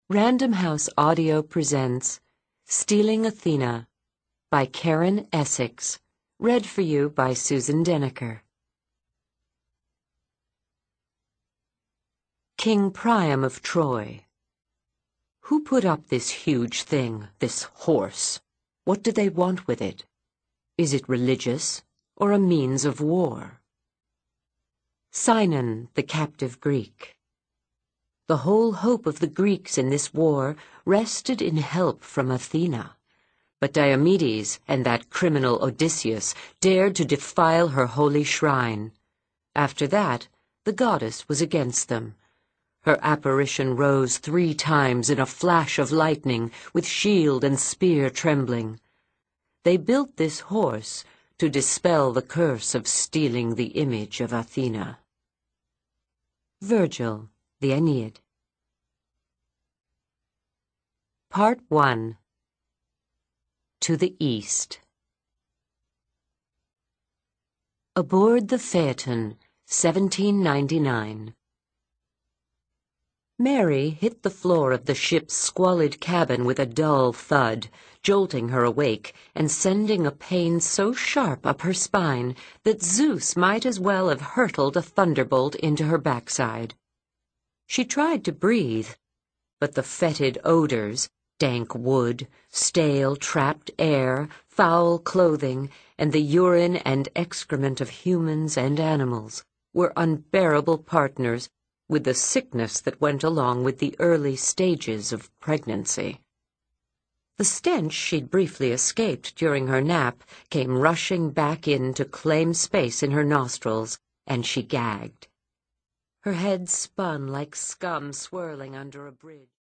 Random House Audio presents Stealing Athena by Karen Essex, read for you by Susan Deniker. King Priam of Troy. Who put up this huge thing, this horse? What do they want with it? Is it religious, or a means of war? Sinon, the captive Greek. The whole hope of the Greeks in this war rested in help from Athena. But Diomedes and that criminal Odysseus dared to defile her holy shrine. After that, the goddess was against them. Her apparition rose 3 times in a flash of lightning, with shield and spear trembling. They built this horse to dispel the curse of stealing the image of Athena. Virgil, the Aeneid. Part 1. To the East. Aboard the Phaeton, 1799. Mary hit the floor of the ship's squalid cabin with a dull thud, jolting her awake and sending a pain so sharp up her spine that Zeus might as well have hurtled a thunderbolt into her backside. She tried to breathe, but the fetid odors, dank wood, stale, trapped air, foul clothing, and the urine and excrement of humans and animals were unbearable partners with the sickness that went along with the early stages of pregnancy. The stench she'd briefly escaped during her nap came rushing back in to claim space in her nostrils, and she gagged. Her head spun like scum swirling under a bridge.